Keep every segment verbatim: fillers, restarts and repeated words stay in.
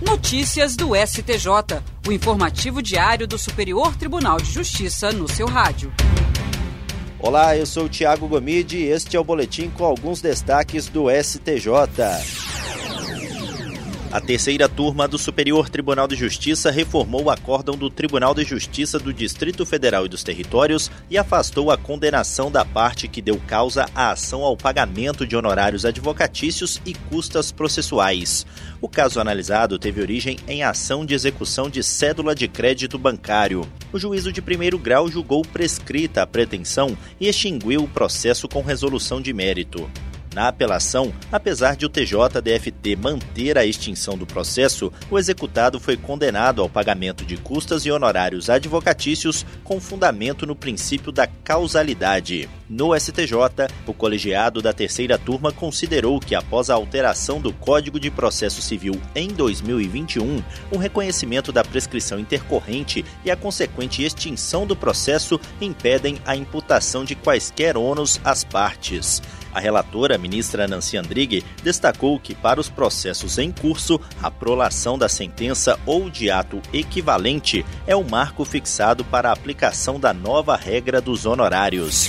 Notícias do S T J, o informativo diário do Superior Tribunal de Justiça no seu rádio. Olá, eu sou o Thiago Gomide e este é o boletim com alguns destaques do S T J. A terceira turma do Superior Tribunal de Justiça reformou o acórdão do Tribunal de Justiça do Distrito Federal e dos Territórios e afastou a condenação da parte que deu causa à ação ao pagamento de honorários advocatícios e custas processuais. O caso analisado teve origem em ação de execução de cédula de crédito bancário. O juízo de primeiro grau julgou prescrita a pretensão e extinguiu o processo com resolução de mérito. Na apelação, apesar de o T J D F T manter a extinção do processo, o executado foi condenado ao pagamento de custas e honorários advocatícios com fundamento no princípio da causalidade. No S T J, o colegiado da terceira turma considerou que, após a alteração do Código de Processo Civil em dois mil e vinte e um, o reconhecimento da prescrição intercorrente e a consequente extinção do processo impedem a imputação de quaisquer ônus às partes. A relatora, a ministra Nancy Andrighi, destacou que, para os processos em curso, a prolação da sentença ou de ato equivalente é o marco fixado para a aplicação da nova regra dos honorários.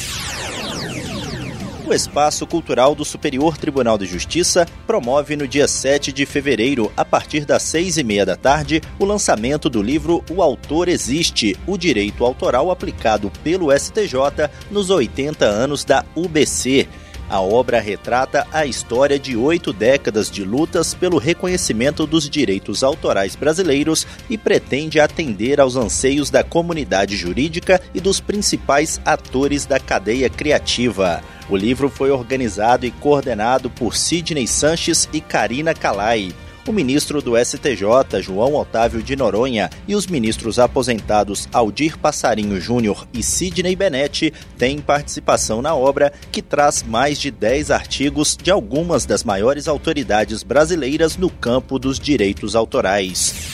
O Espaço Cultural do Superior Tribunal de Justiça promove no dia sete de fevereiro, a partir das seis e meia da tarde, o lançamento do livro O Autor Existe, o direito autoral aplicado pelo S T J nos oitenta anos da U B C. A obra retrata a história de oito décadas de lutas pelo reconhecimento dos direitos autorais brasileiros e pretende atender aos anseios da comunidade jurídica e dos principais atores da cadeia criativa. O livro foi organizado e coordenado por Sidney Sanches e Karina Calai. O ministro do S T J, João Otávio de Noronha, e os ministros aposentados Aldir Passarinho Júnior e Sidney Benetti têm participação na obra, que traz mais de dez artigos de algumas das maiores autoridades brasileiras no campo dos direitos autorais.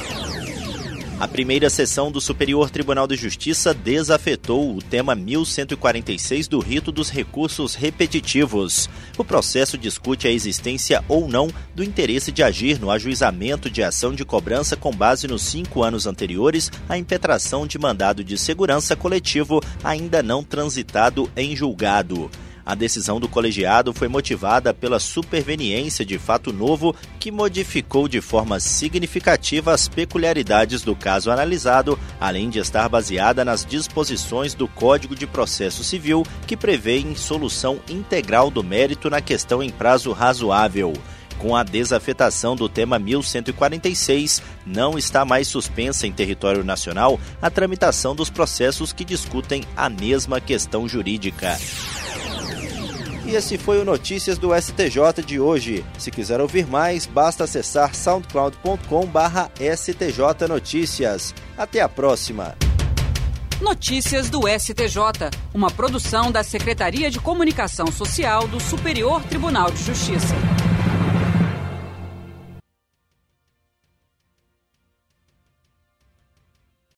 A primeira sessão do Superior Tribunal de Justiça desafetou o tema mil cento e quarenta e seis do rito dos recursos repetitivos. O processo discute a existência ou não do interesse de agir no ajuizamento de ação de cobrança com base nos cinco anos anteriores à impetração de mandado de segurança coletivo ainda não transitado em julgado. A decisão do colegiado foi motivada pela superveniência de fato novo que modificou de forma significativa as peculiaridades do caso analisado, além de estar baseada nas disposições do Código de Processo Civil, que prevêem solução integral do mérito na questão em prazo razoável. Com a desafetação do tema mil cento e quarenta e seis, não está mais suspensa em território nacional a tramitação dos processos que discutem a mesma questão jurídica. E esse foi o Notícias do S T J de hoje. Se quiser ouvir mais, basta acessar soundcloud ponto com barra S T J Notícias. Até a próxima! Notícias do S T J, uma produção da Secretaria de Comunicação Social do Superior Tribunal de Justiça.